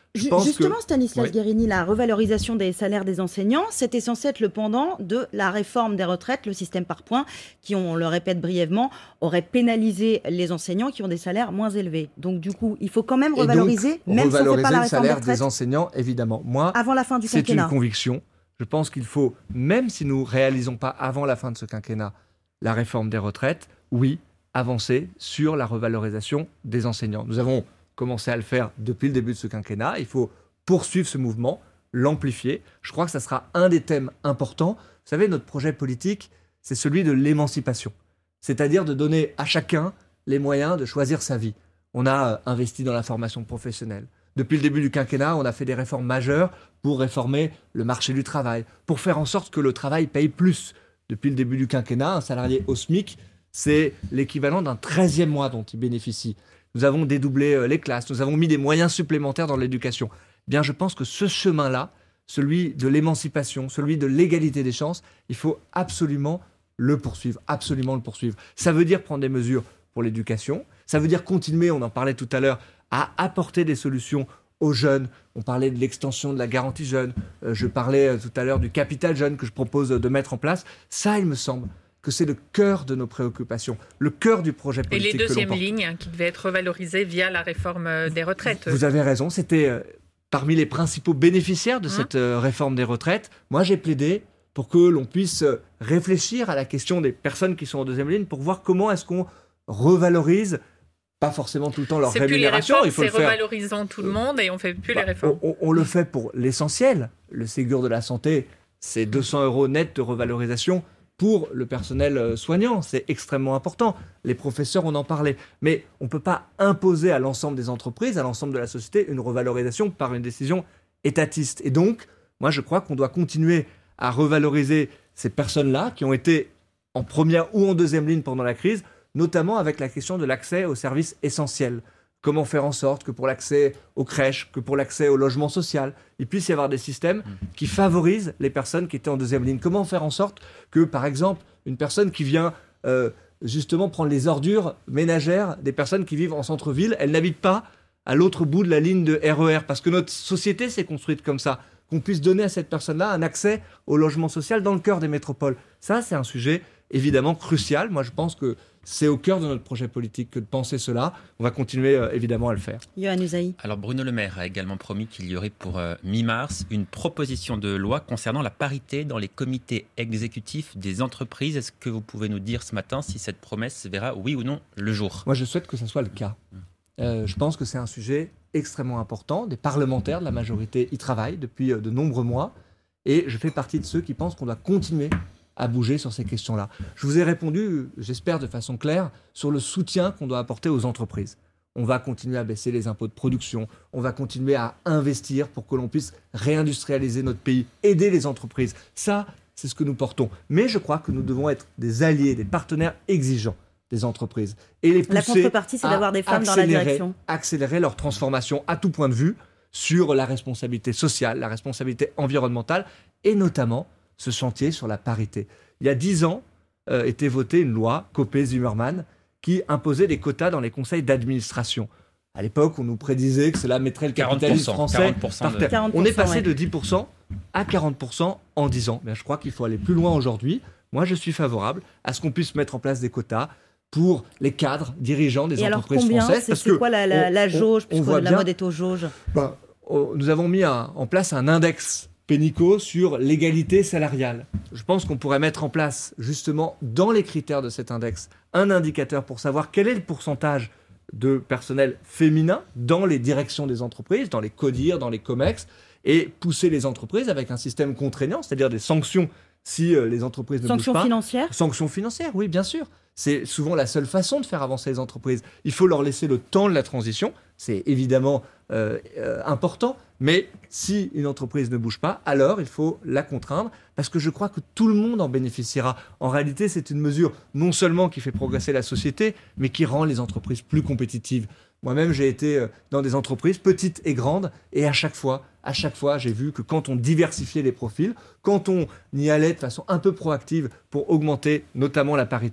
Je pense Justement, que... Stanislas oui. Guerini, la revalorisation des salaires des enseignants, c'était censé être le pendant de la réforme des retraites, le système par points, qui, on le répète brièvement, aurait pénalisé les enseignants qui ont des salaires moins élevés. Donc du coup, il faut quand même revaloriser, donc, même si on ne fait pas la le réforme des salaire retraites, des enseignants, évidemment. Moi, avant la fin du c'est quinquennat. une conviction. Je pense qu'il faut, même si nous ne réalisons pas avant la fin de ce quinquennat la réforme des retraites, oui, avancer sur la revalorisation des enseignants. Nous avons commencé à le faire depuis le début de ce quinquennat. Il faut poursuivre ce mouvement, l'amplifier. Je crois que ça sera un des thèmes importants. Vous savez, notre projet politique, c'est celui de l'émancipation. C'est-à-dire de donner à chacun les moyens de choisir sa vie. On a investi dans la formation professionnelle. Depuis le début du quinquennat, on a fait des réformes majeures pour réformer le marché du travail, pour faire en sorte que le travail paye plus. Depuis le début du quinquennat, un salarié au SMIC, c'est l'équivalent d'un treizième mois dont il bénéficie. Nous avons dédoublé les classes, nous avons mis des moyens supplémentaires dans l'éducation. Eh bien, je pense que ce chemin-là, celui de l'émancipation, celui de l'égalité des chances, il faut absolument le poursuivre, absolument le poursuivre. Ça veut dire prendre des mesures pour l'éducation, ça veut dire continuer, on en parlait tout à l'heure, à apporter des solutions aux jeunes. On parlait de l'extension de la garantie jeune, euh, je parlais euh, tout à l'heure du capital jeune que je propose de mettre en place. Ça, il me semble que c'est le cœur de nos préoccupations, le cœur du projet politique que l'on porte. Et les deuxièmes lignes hein, qui devaient être revalorisées via la réforme euh, des retraites. Vous avez raison, c'était euh, parmi les principaux bénéficiaires de mmh. cette euh, réforme des retraites. Moi, j'ai plaidé pour que l'on puisse euh, réfléchir à la question des personnes qui sont en deuxième ligne pour voir comment est-ce qu'on revalorise, pas forcément tout le temps leur c'est rémunération. Plus les réformes, il faut c'est le faire. revalorisant tout le monde et on ne fait plus bah, les réformes. On, on le fait pour l'essentiel. Le Ségur de la santé, c'est deux cents euros net de revalorisation pour le personnel soignant. C'est extrêmement important. Les professeurs, on en parlait. Mais on ne peut pas imposer à l'ensemble des entreprises, à l'ensemble de la société, une revalorisation par une décision étatiste. Et donc, moi, je crois qu'on doit continuer à revaloriser ces personnes-là qui ont été en première ou en deuxième ligne pendant la crise, notamment avec la question de l'accès aux services essentiels. Comment faire en sorte que pour l'accès aux crèches, que pour l'accès au logement social, il puisse y avoir des systèmes qui favorisent les personnes qui étaient en deuxième ligne. Comment faire en sorte que, par exemple, une personne qui vient euh, justement prendre les ordures ménagères des personnes qui vivent en centre-ville, elle n'habite pas à l'autre bout de la ligne de R E R, parce que notre société s'est construite comme ça, qu'on puisse donner à cette personne-là un accès au logement social dans le cœur des métropoles. Ça, c'est un sujet évidemment crucial. Moi, je pense que c'est au cœur de notre projet politique que de penser cela. On va continuer euh, évidemment à le faire. Yohann Usaï. Alors Bruno Le Maire a également promis qu'il y aurait pour euh, mi-mars une proposition de loi concernant la parité dans les comités exécutifs des entreprises. Est-ce que vous pouvez nous dire ce matin si cette promesse verra oui ou non le jour ? Moi, je souhaite que ce soit le cas. Euh, je pense que c'est un sujet extrêmement important. Des parlementaires de la majorité y travaillent depuis euh, de nombreux mois. Et je fais partie de ceux qui pensent qu'on doit continuer à bouger sur ces questions-là. Je vous ai répondu, j'espère de façon claire, sur le soutien qu'on doit apporter aux entreprises. On va continuer à baisser les impôts de production, on va continuer à investir pour que l'on puisse réindustrialiser notre pays, aider les entreprises. Ça, c'est ce que nous portons. Mais je crois que nous devons être des alliés, des partenaires exigeants des entreprises. Et les pousser la contrepartie, c'est d'avoir des femmes dans la direction. Accélérer leur transformation à tout point de vue sur la responsabilité sociale, la responsabilité environnementale et notamment ce chantier sur la parité. Il y a dix ans, euh, était votée une loi, Copé-Zimmermann, qui imposait des quotas dans les conseils d'administration. À l'époque, on nous prédisait que cela mettrait le capitalisme français quarante pour cent par terre. de... quarante pour cent, On est passé ouais. de dix pour cent à quarante pour cent en dix ans. Mais je crois qu'il faut aller plus loin aujourd'hui. Moi, je suis favorable à ce qu'on puisse mettre en place des quotas pour les cadres dirigeants des Et entreprises alors combien, françaises. c'est, Parce c'est que quoi la, la, la jauge, on, puisque on voit la bien, mode est aux jauges ben, oh, nous avons mis un, en place un index Pénicaud sur l'égalité salariale. Je pense qu'on pourrait mettre en place, justement, dans les critères de cet index, un indicateur pour savoir quel est le pourcentage de personnel féminin dans les directions des entreprises, dans les CODIR, dans les COMEX, et pousser les entreprises avec un système contraignant, c'est-à-dire des sanctions si euh, les entreprises ne Sanctions bougent pas. financières Sanctions financières, oui, bien sûr. C'est souvent la seule façon de faire avancer les entreprises. Il faut leur laisser le temps de la transition. C'est évidemment euh, euh, important. Mais si une entreprise ne bouge pas, alors il faut la contraindre. Parce que je crois que tout le monde en bénéficiera. En réalité, c'est une mesure non seulement qui fait progresser la société, mais qui rend les entreprises plus compétitives. Moi-même, j'ai été dans des entreprises petites et grandes. Et à chaque fois, à chaque fois, j'ai vu que quand on diversifiait les profils, quand on y allait de façon un peu proactive pour augmenter notamment la parité,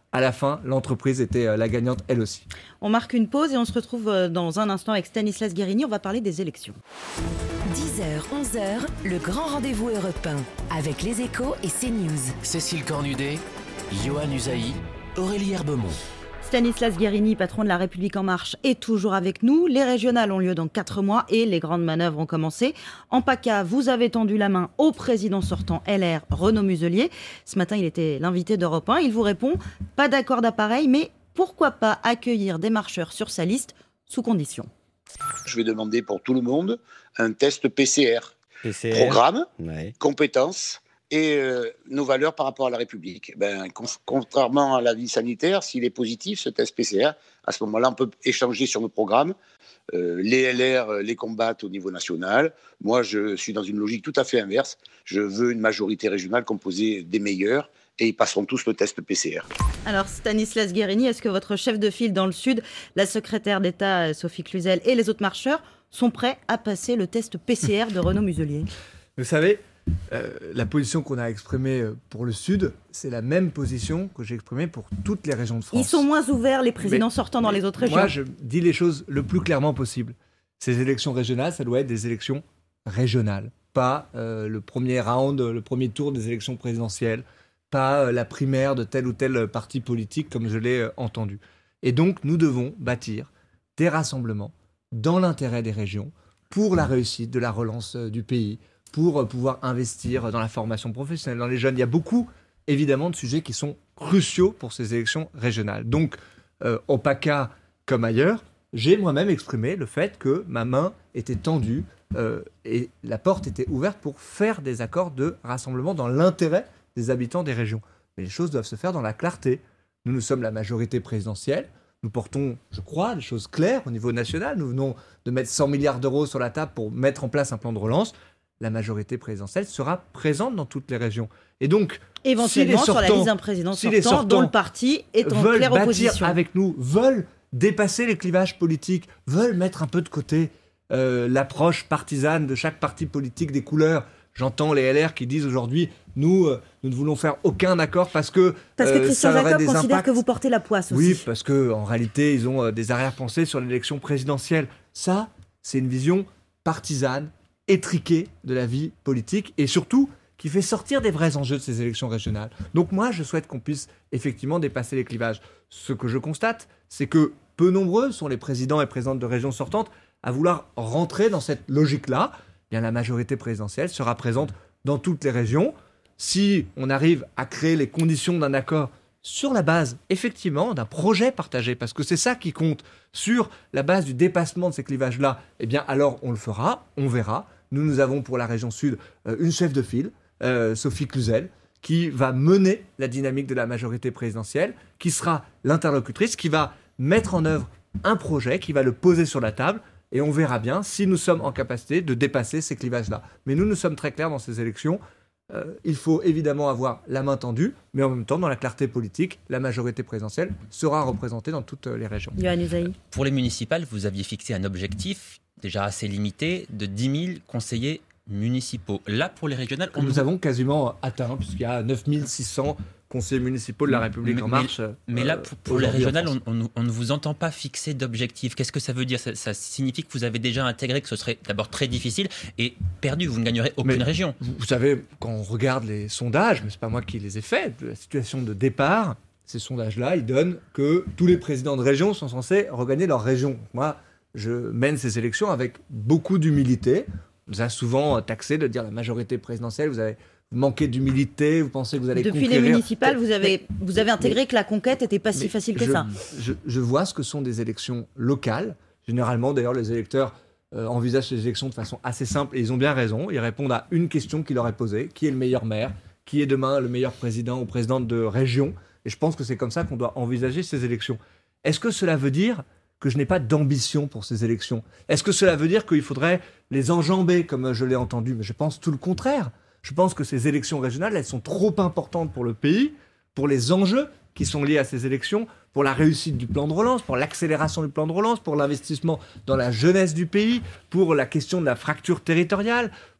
à la fin, l'entreprise était la gagnante elle aussi. On marque une pause et on se retrouve dans un instant avec Stanislas Guérini. On va parler des élections. dix heures, onze heures, le grand rendez-vous Europe un avec Les Échos et CNews. Cécile Cornudet, Yohann Usaï, Aurélie Herbemont. Stanislas Guérini, patron de La République En Marche, est toujours avec nous. Les régionales ont lieu dans quatre mois et les grandes manœuvres ont commencé. En PACA, vous avez tendu la main au président sortant L R, Renaud Muselier. Ce matin, il était l'invité d'Europe un. Il vous répond, pas d'accord d'appareil, mais pourquoi pas accueillir des marcheurs sur sa liste sous condition. Je vais demander pour tout le monde un test P C R. P C R. Programme, ouais. Compétences et euh, nos valeurs par rapport à la République. Ben, con- contrairement à l'avis sanitaire, s'il est positif, ce test P C R, à ce moment-là, on peut échanger sur nos programmes. Euh, les L R les combattent au niveau national. Moi, je suis dans une logique tout à fait inverse. Je veux une majorité régionale composée des meilleurs et ils passeront tous le test P C R. Alors Stanislas Guérini, est-ce que votre chef de file dans le Sud, la secrétaire d'État Sophie Cluzel et les autres marcheurs sont prêts à passer le test P C R de Renaud Muselier ? Vous savez, euh, la position qu'on a exprimée pour le Sud, c'est la même position que j'ai exprimée pour toutes les régions de France. Ils sont moins ouverts, les présidents mais, sortants dans les autres régions. Moi, je dis les choses le plus clairement possible. Ces élections régionales, ça doit être des élections régionales, pas euh, le premier round, le premier tour des élections présidentielles, pas euh, la primaire de tel ou tel parti politique comme je l'ai euh, entendu. Et donc, nous devons bâtir des rassemblements dans l'intérêt des régions pour la réussite de la relance euh, du pays, pour euh, pouvoir investir dans la formation professionnelle, dans les jeunes. Il y a beaucoup, évidemment, de sujets qui sont cruciaux pour ces élections régionales. Donc, euh, au PACA comme ailleurs, j'ai moi-même exprimé le fait que ma main était tendue euh, et la porte était ouverte pour faire des accords de rassemblement dans l'intérêt des habitants des régions. Mais les choses doivent se faire dans la clarté. Nous, nous sommes la majorité présidentielle. Nous portons, je crois, des choses claires au niveau national. Nous venons de mettre cent milliards d'euros sur la table pour mettre en place un plan de relance. La majorité présidentielle sera présente dans toutes les régions. Et donc, éventuellement, si sortants, sur la liste d'un président si sortant, sortants dont le parti est en claire opposition. Avec nous, veulent dépasser les clivages politiques, veulent mettre un peu de côté euh, l'approche partisane de chaque parti politique, des couleurs. J'entends les L R qui disent aujourd'hui, nous, euh, nous ne voulons faire aucun accord parce que Parce que euh, Christian ça aurait Jacob des considère impacts. que vous portez la poisse aussi. Oui, parce qu'en réalité, ils ont euh, des arrière-pensées sur l'élection présidentielle. Ça, c'est une vision partisane, étriquée de la vie politique et surtout qui fait sortir des vrais enjeux de ces élections régionales. Donc moi, je souhaite qu'on puisse effectivement dépasser les clivages. Ce que je constate, c'est que peu nombreux sont les présidents et présidentes de régions sortantes à vouloir rentrer dans cette logique-là. Eh bien, la majorité présidentielle sera présente dans toutes les régions. Si on arrive à créer les conditions d'un accord sur la base, effectivement, d'un projet partagé, parce que c'est ça qui compte, sur la base du dépassement de ces clivages-là, eh bien, alors on le fera, on verra. Nous, nous avons pour la région Sud euh, une chef de file, euh, Sophie Cluzel, qui va mener la dynamique de la majorité présidentielle, qui sera l'interlocutrice, qui va mettre en œuvre un projet, qui va le poser sur la table, et on verra bien si nous sommes en capacité de dépasser ces clivages-là. Mais nous, nous sommes très clairs dans ces élections. Euh, il faut évidemment avoir la main tendue, mais en même temps, dans la clarté politique, la majorité présidentielle sera représentée dans toutes les régions. Yohann Usaï. Pour les municipales, vous aviez fixé un objectif déjà assez limité de dix mille conseillers municipaux. Là, pour les régionales... On nous avons quasiment atteint, puisqu'il y a neuf mille six cents conseillers municipaux de La République mais, En Marche. Mais, mais là, pour, pour les régionales, on, on, on ne vous entend pas fixer d'objectif. Qu'est-ce que ça veut dire ? ça, ça signifie que vous avez déjà intégré que ce serait d'abord très difficile et perdu. Vous ne gagnerez aucune mais, région. Vous, vous savez, quand on regarde les sondages, mais ce n'est pas moi qui les ai faits, de la situation de départ, ces sondages-là, ils donnent que tous les présidents de région sont censés regagner leur région. Moi, je mène ces élections avec beaucoup d'humilité. On nous a souvent taxé de dire la majorité présidentielle, vous avez manqué d'humilité, vous pensez que vous allez Depuis conquérir... les municipales, vous avez, mais, vous avez intégré mais, que la conquête n'était pas si facile que je, ça. Je, je vois ce que sont des élections locales. Généralement, d'ailleurs, les électeurs euh, envisagent ces élections de façon assez simple et ils ont bien raison. Ils répondent à une question qui leur est posée. Qui est le meilleur maire ? Qui est demain le meilleur président ou présidente de région ? Et je pense que c'est comme ça qu'on doit envisager ces élections. Est-ce que cela veut dire que je n'ai pas d'ambition pour ces élections ? Est-ce que cela veut dire qu'il faudrait les enjamber, comme je l'ai entendu ? Mais je pense tout le contraire. Je pense que ces élections régionales, elles sont trop importantes pour le pays, pour les enjeux qui sont liés à ces élections, pour la réussite du plan de relance, pour l'accélération du plan de relance, pour l'investissement dans la jeunesse du pays, pour la question de la fracture territoriale,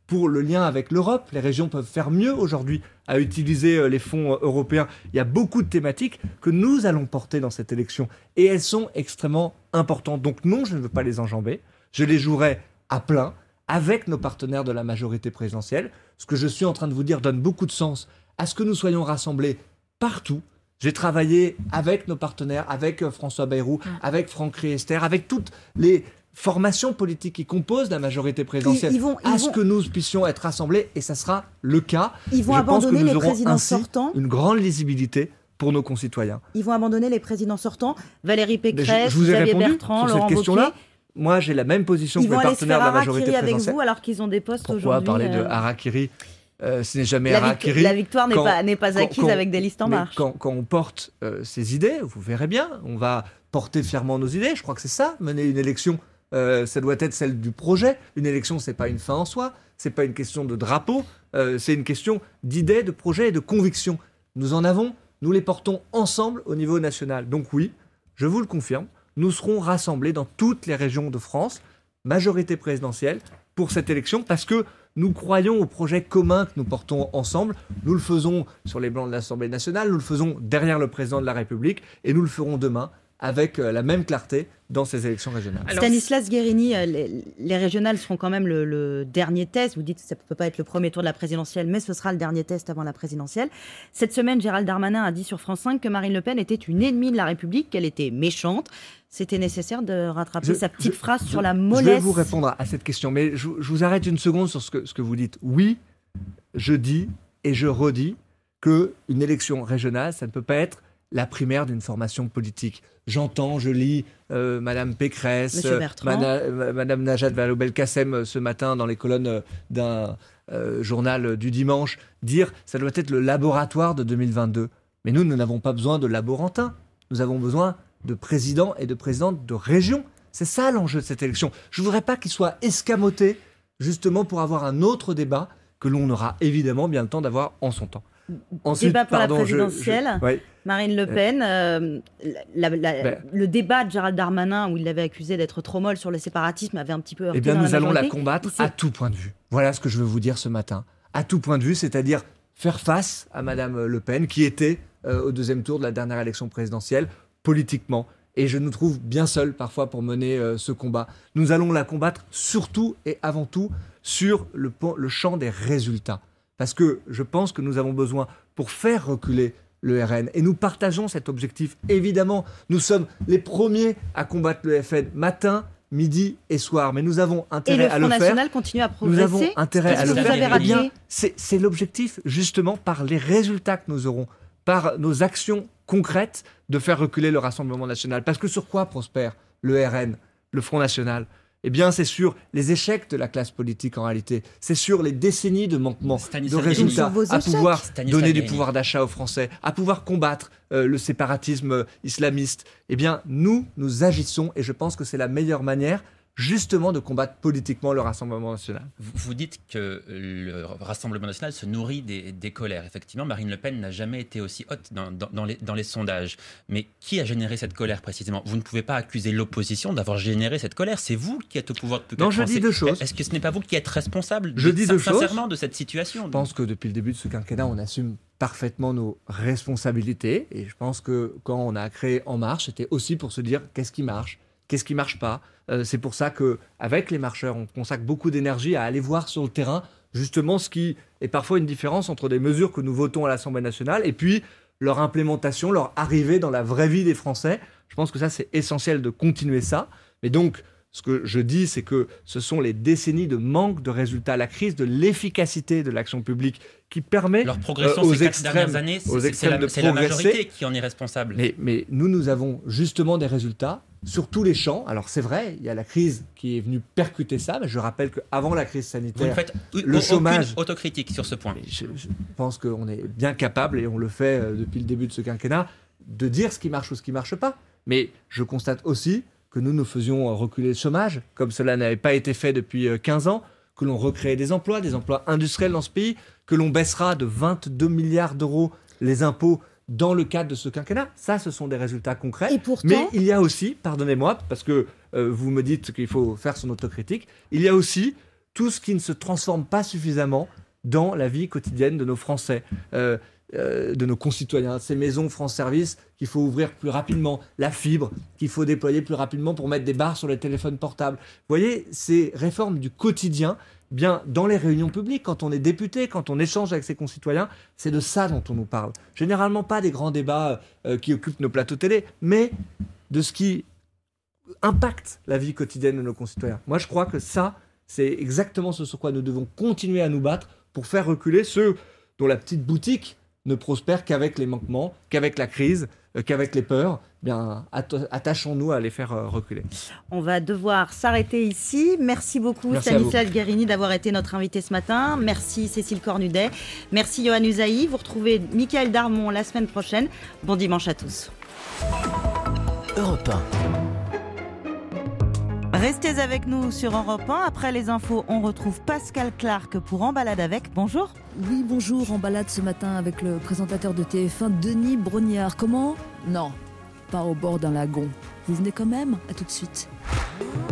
pour le lien avec l'Europe. Les régions peuvent faire mieux aujourd'hui à utiliser les fonds européens. Il y a beaucoup de thématiques que nous allons porter dans cette élection et elles sont extrêmement importantes. Donc non, je ne veux pas les enjamber. Je les jouerai à plein avec nos partenaires de la majorité présidentielle. Ce que je suis en train de vous dire donne beaucoup de sens à ce que nous soyons rassemblés partout. J'ai travaillé avec nos partenaires, avec François Bayrou, avec Franck Riester, avec toutes les formations politiques qui composent la majorité présidentielle, ils, ils vont, ils à ce vont... que nous puissions être rassemblés, et ça sera le cas. Ils vont Je abandonner pense que nous les aurons présidents ainsi sortants. Une grande lisibilité pour nos concitoyens. Ils vont abandonner les présidents sortants. Valérie Pécresse, je, je vous ai Xavier répondu Bertrand, sur Laurent cette question-là. Wauquiez. Moi, j'ai la même position ils que les partenaires de la majorité présidentielle. Ils vont aller se faire harakiri avec vous alors qu'ils ont des postes Pourquoi aujourd'hui. parler euh... de harakiri euh, Ce n'est jamais la harakiri. Victoire, la victoire n'est quand, pas, n'est pas acquise quand, avec des listes en marche. Quand, quand on porte euh, ces idées, vous verrez bien, on va porter fièrement nos idées. Je crois que c'est ça, mener une élection. Euh, ça doit être celle du projet. Une élection, c'est pas une fin en soi, c'est pas une question de drapeau, euh, c'est une question d'idées, de projets et de convictions. Nous en avons, nous les portons ensemble au niveau national. Donc oui, je vous le confirme, nous serons rassemblés dans toutes les régions de France, majorité présidentielle, pour cette élection, parce que nous croyons au projet commun que nous portons ensemble. Nous le faisons sur les bancs de l'Assemblée nationale, nous le faisons derrière le président de la République, et nous le ferons demain avec la même clarté dans ces élections régionales. Alors, Stanislas Guérini, les, les régionales seront quand même le, le dernier test. Vous dites que ça ne peut pas être le premier tour de la présidentielle, mais ce sera le dernier test avant la présidentielle. Cette semaine, Gérald Darmanin a dit sur France cinq que Marine Le Pen était une ennemie de la République, qu'elle était méchante. C'était nécessaire de rattraper je, sa petite je, phrase je, sur la mollesse. Je vais vous répondre à cette question, mais je, je vous arrête une seconde sur ce que, ce que vous dites. Oui, je dis et je redis qu'une élection régionale, ça ne peut pas être la primaire d'une formation politique. J'entends, je lis euh, Madame Pécresse, euh, Madame, Madame Najat Vallaud-Belkacem ce matin dans les colonnes d'un euh, journal du dimanche dire ça doit être le laboratoire de deux mille vingt-deux. Mais nous, nous n'avons pas besoin de laborantins. Nous avons besoin de présidents et de présidentes de régions. C'est ça l'enjeu de cette élection. Je ne voudrais pas qu'il soit escamoté justement pour avoir un autre débat que l'on aura évidemment bien le temps d'avoir en son temps. Ensuite, débat pour pardon, la présidentielle, je, je, ouais. Marine Le Pen, euh, la, la, ben, le débat de Gérald Darmanin où il l'avait accusé d'être trop molle sur le séparatisme avait un petit peu heurté. Eh bien, nous dans la allons majorité. la combattre à tout point de vue. Voilà ce que je veux vous dire ce matin. À tout point de vue, c'est-à-dire faire face à Madame Le Pen qui était euh, au deuxième tour de la dernière élection présidentielle politiquement. Et je nous trouve bien seuls parfois pour mener euh, ce combat. Nous allons la combattre surtout et avant tout sur le, le champ des résultats. Parce que je pense que nous avons besoin, pour faire reculer le R N, et nous partageons cet objectif, évidemment, nous sommes les premiers à combattre le F N matin, midi et soir, mais nous avons intérêt à le faire. Et le Front National continue à progresser. Nous avons intérêt à le faire. Eh bien, c'est, c'est l'objectif, justement, par les résultats que nous aurons, par nos actions concrètes, de faire reculer le Rassemblement national. Parce que sur quoi prospère le R N, le Front National ? Eh bien, c'est sur les échecs de la classe politique en réalité. C'est sur les décennies de manquements, de résultats, à pouvoir donner du pouvoir d'achat aux Français, à pouvoir combattre euh, le séparatisme islamiste. Eh bien, nous, nous agissons et je pense que c'est la meilleure manière justement de combattre politiquement le Rassemblement national. Vous, vous dites que le Rassemblement national se nourrit des, des colères. Effectivement, Marine Le Pen n'a jamais été aussi haute dans, dans, dans, les, dans les sondages. Mais qui a généré cette colère précisément ? Vous ne pouvez pas accuser l'opposition d'avoir généré cette colère. C'est vous qui êtes au pouvoir depuis Non, je dis deux choses. Est-ce que ce n'est pas vous qui êtes responsable je de, dis deux sincèrement choses. de cette situation ? Je pense que depuis le début de ce quinquennat, on assume parfaitement nos responsabilités. Et je pense que quand on a créé En Marche, c'était aussi pour se dire qu'est-ce qui marche ? Qu'est-ce qui ne marche pas ? euh, C'est pour ça qu'avec les marcheurs, on consacre beaucoup d'énergie à aller voir sur le terrain justement ce qui est parfois une différence entre des mesures que nous votons à l'Assemblée nationale et puis leur implémentation, leur arrivée dans la vraie vie des Français. Je pense que ça, c'est essentiel de continuer ça. Mais donc, ce que je dis, c'est que ce sont les décennies de manque de résultats, la crise de l'efficacité de l'action publique qui permet leur progression euh, aux ces extrêmes, quatre dernières années, aux c'est, extrêmes c'est, la, de c'est la progresser. majorité qui en est responsable. Mais, mais nous, nous avons justement des résultats sur tous les champs. Alors c'est vrai, il y a la crise qui est venue percuter ça, mais je rappelle qu'avant la crise sanitaire, vous ne faites le aucune chômage, autocritique sur ce point. Je, je pense qu'on est bien capable, et on le fait euh, depuis le début de ce quinquennat, de dire ce qui marche ou ce qui ne marche pas. Mais je constate aussi que nous nous faisions reculer le chômage, comme cela n'avait pas été fait depuis quinze ans, que l'on recréait des emplois, des emplois industriels dans ce pays, que l'on baissera de vingt-deux milliards d'euros les impôts dans le cadre de ce quinquennat. Ça, ce sont des résultats concrets. Et pourtant... Mais il y a aussi, pardonnez-moi, parce que euh, vous me dites qu'il faut faire son autocritique, il y a aussi tout ce qui ne se transforme pas suffisamment dans la vie quotidienne de nos Français, euh, euh, de nos concitoyens. Ces maisons France Service qu'il faut ouvrir plus rapidement, la fibre qu'il faut déployer plus rapidement pour mettre des barres sur les téléphones portables. Vous voyez, ces réformes du quotidien, bien dans les réunions publiques, quand on est député, quand on échange avec ses concitoyens, c'est de ça dont on nous parle. Généralement pas des grands débats euh, qui occupent nos plateaux télé, mais de ce qui impacte la vie quotidienne de nos concitoyens. Moi, je crois que ça, c'est exactement ce sur quoi nous devons continuer à nous battre pour faire reculer ceux dont la petite boutique ne prospère qu'avec les manquements, qu'avec la crise, euh, qu'avec les peurs. Bien, att- attachons-nous à les faire euh, reculer. On va devoir s'arrêter ici. Merci beaucoup Merci Stanislas Guerini d'avoir été notre invité ce matin. Merci Cécile Cornudet. Merci Yohann Usaï. Vous retrouvez Mickaël Darmon la semaine prochaine. Bon dimanche à tous. Europe un. Restez avec nous sur Europe un. Après les infos, on retrouve Pascal Clark pour En balade avec. Bonjour. Oui, bonjour. En balade ce matin avec le présentateur de T F un, Denis Brognard. Comment ? Non, pas au bord d'un lagon. Vous venez quand même ? À tout de suite.